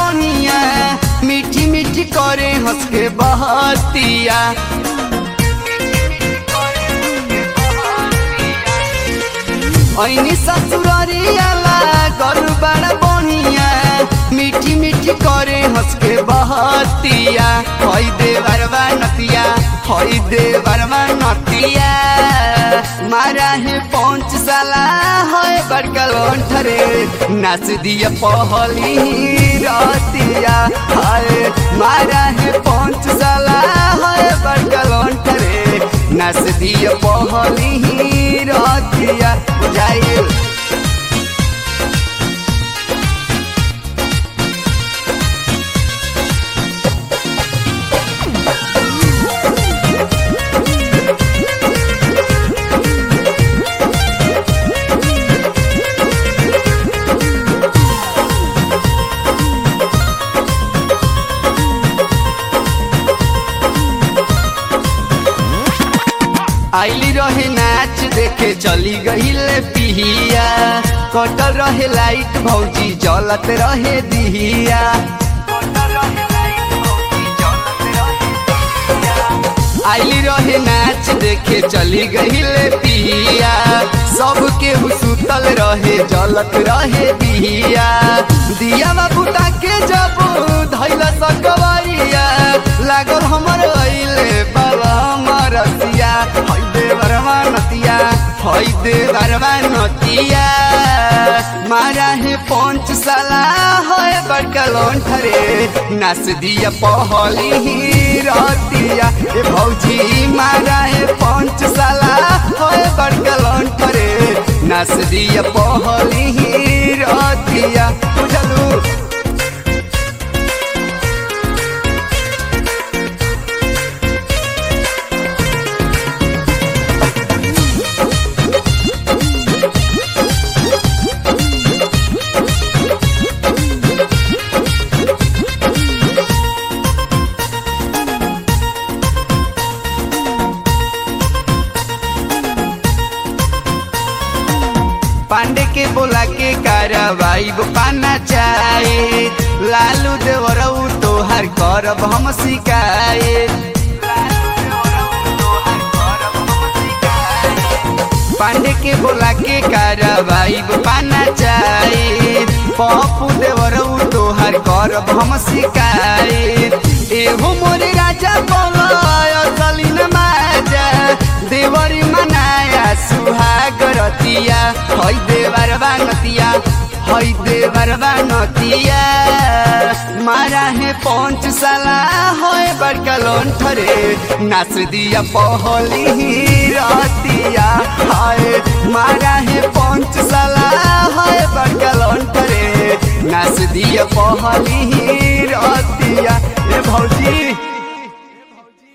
बोनिया मीठी मीठी करे हंस के बहतिया ऐनी ससुररियाला गरु बड़ा बोनिया मीठी मीठी करे हंस के बहतिया हई दे बरवा नतिया हई दे बरवा नतिया मारा है पहुंच साला है बड़का लोंठरे नाच दिया पहली रतिया हाय मारा है पहुंच साला है बड़का लोंठरे नाच दिया पहली रतिया जाइए आइली रहे नाच देखे चली गईल पिहिया कटल रहे लाइट भौजी जलत रहे दिहिया आइली रहे नाच देखे चली गईल पिहिया सबके सुतल रहे जलत रहे दिहिया दिया बाबूटा के जब धैल सकवरिया लागल हमर अइले बाबा मरसिया हई दे बरवा नतिया हई दे बरवा नतिया मारा है पंच साला है बड़का लोंठरे नाच दिया पहली रतिया ए भौजी मारा है पंच साला है बड़का लोंठरे नाच दिया पहली रतिया बुझलू पांडे के बोला के कार्रवाई पाना चाहे लालू देवरऊ तोहार करब हम शिकायत पांडे के बोला के कार्रवाई पाना चाहे पप्पू देवरऊ तोहार करब हम शिकायत एहो मोरे राजा बोला चली न माजा देवरी मनाया सुहाग रतिया हई देवरवा नतिया हई देवरवा नतिया मारा है पंच साला है बड़का लोंठरे नाच दिया पहली रतिया हाय मारा है पंच साला है बड़का लोंठरे नाच दिया पहली रतिया ए भौजी